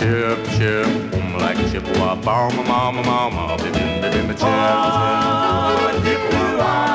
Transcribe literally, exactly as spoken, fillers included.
chip, chip, boom like a Chippewa, bomb, mama, mama, bim, bim, bim, chip, chip, boom like a Chippewa.